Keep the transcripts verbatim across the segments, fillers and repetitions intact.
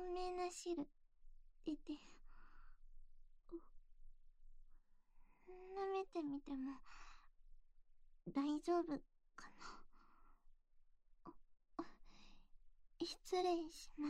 明な汁出て、舐めてみても大丈夫かな。失礼します。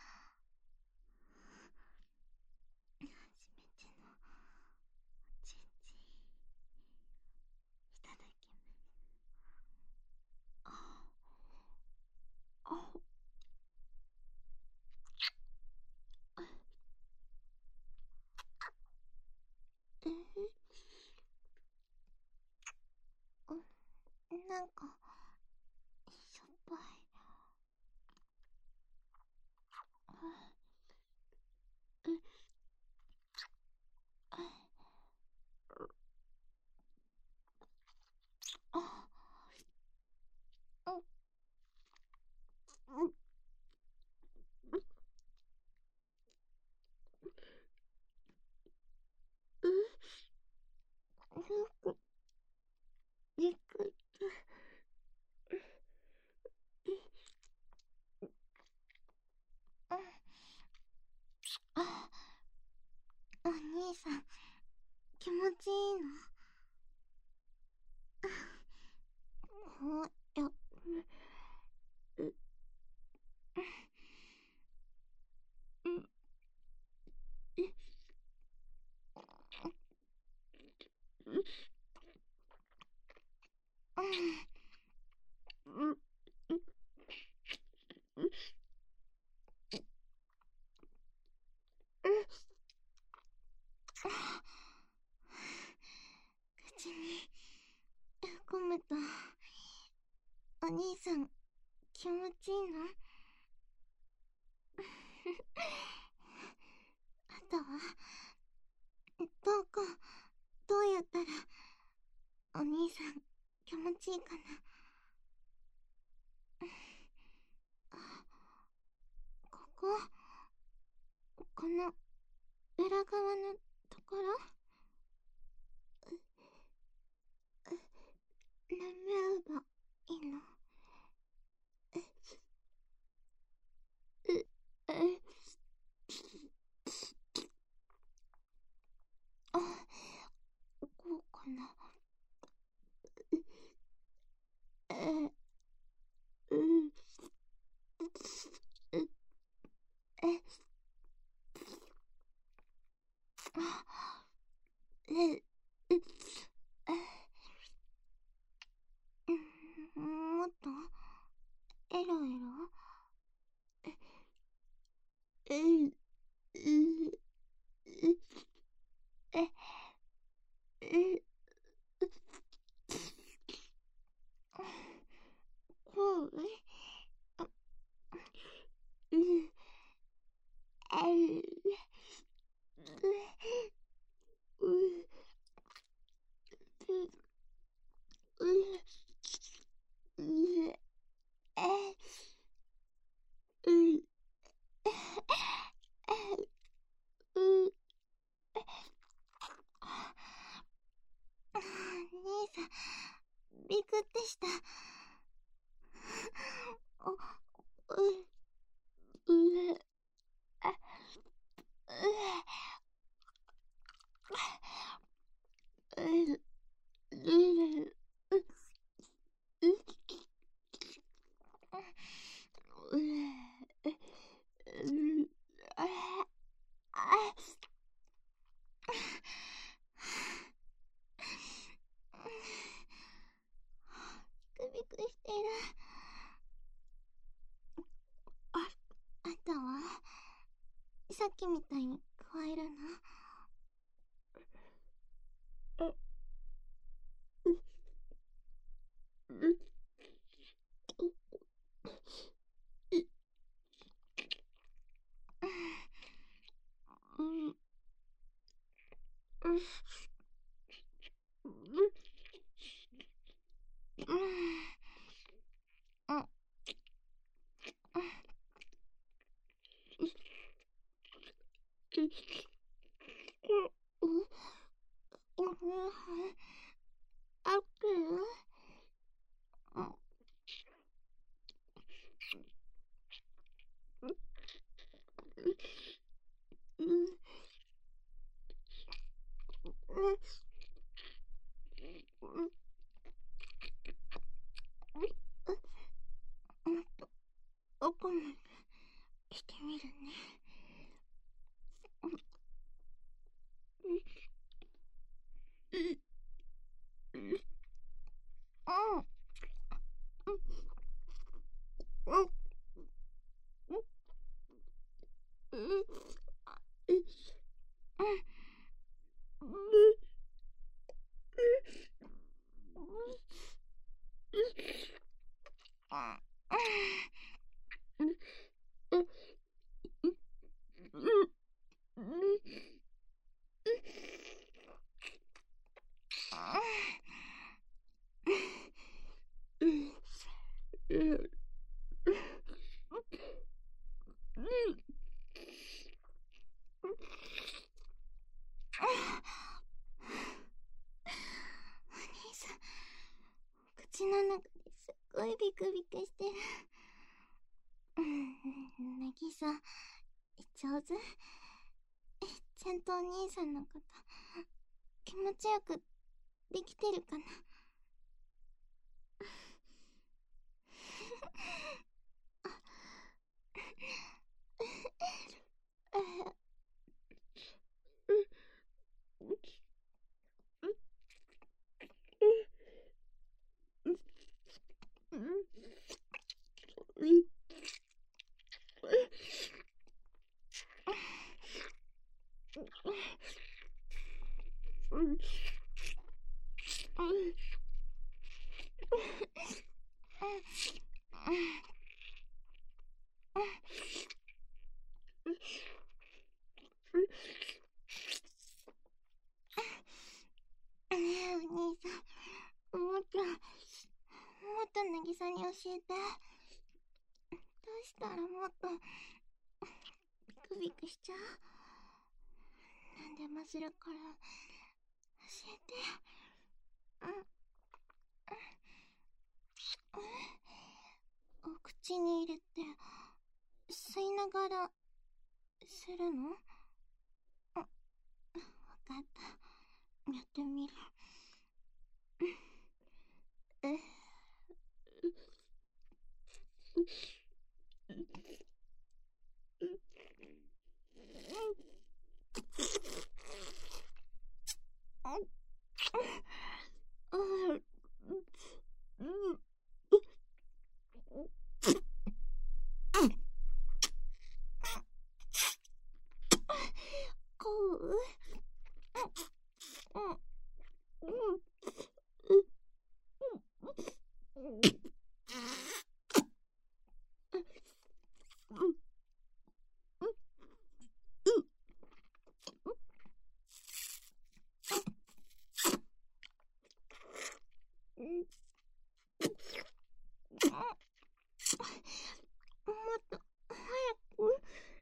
初めてのおちんちんいただきます。ああえなんかしょっぱい。ありくあ、お兄さん気持ちいいの？こうやううんうん口に込むとお兄さん気持ちいいの？あとはどうこどうやったらお兄さん気持ちいいかな？こここの裏側のところ舐めればいいの？うえあこうかな？えうええあええもっとエロエロえええええこうあうえううううえうう兄さんびくってした。おううあうううビクビクしてる。ああんたはさっきみたいに加えるの？うんあくるね。お兄さん、口の中ですっごいビクビクしてる。うん、なぎさ、上手？ちゃんとお兄さんのこと気持ちよくできてるかな？ねえ、お兄さん、もっともっとなぎさに教えて。どうしたらもっとビクビクしちゃう？なんでもするから教えて。うん、お口に入れて吸いながらするの？わかった、やってみる。えこう？もっと早く。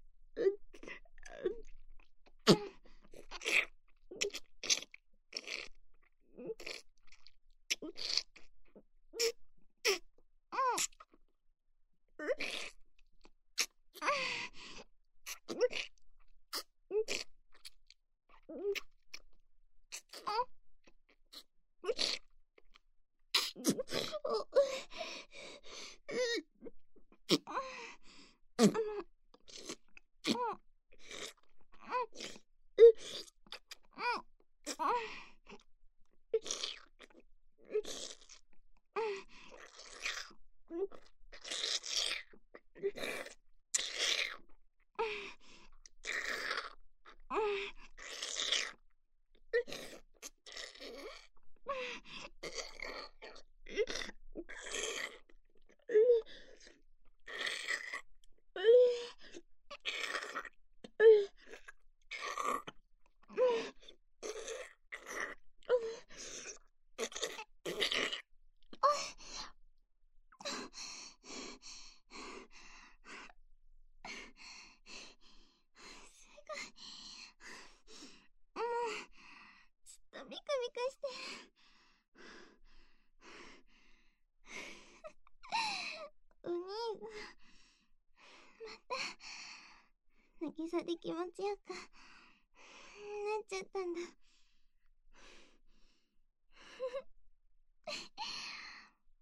もうちょっとビクビクしてる。お兄さん、またなぎさで気持ちよくなっちゃったんだ。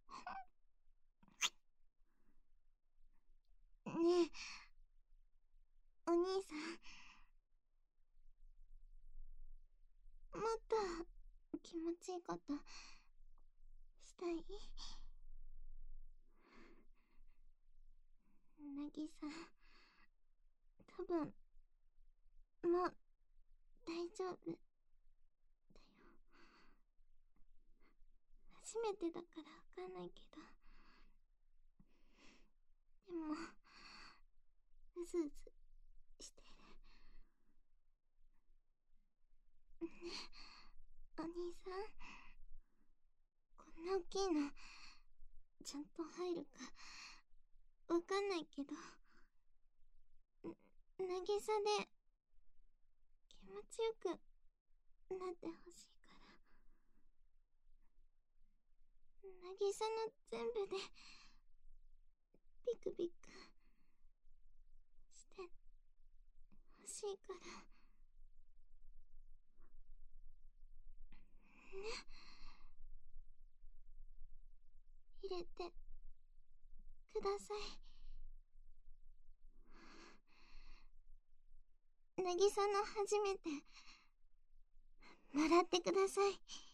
ねえ、 兄さん、もっと気持ちいいことしたい？なぎさん、多分もう大丈夫だよ。初めてだからわかんないけど、でもうずうずしてるね。お兄さん、こんな大きいのちゃんと入るかわかんないけど、なぎさで気持ちよくなってほしいから、なぎさの全部でビクビクしてほしいからね。入れてください。なぎさの初めてもらってください。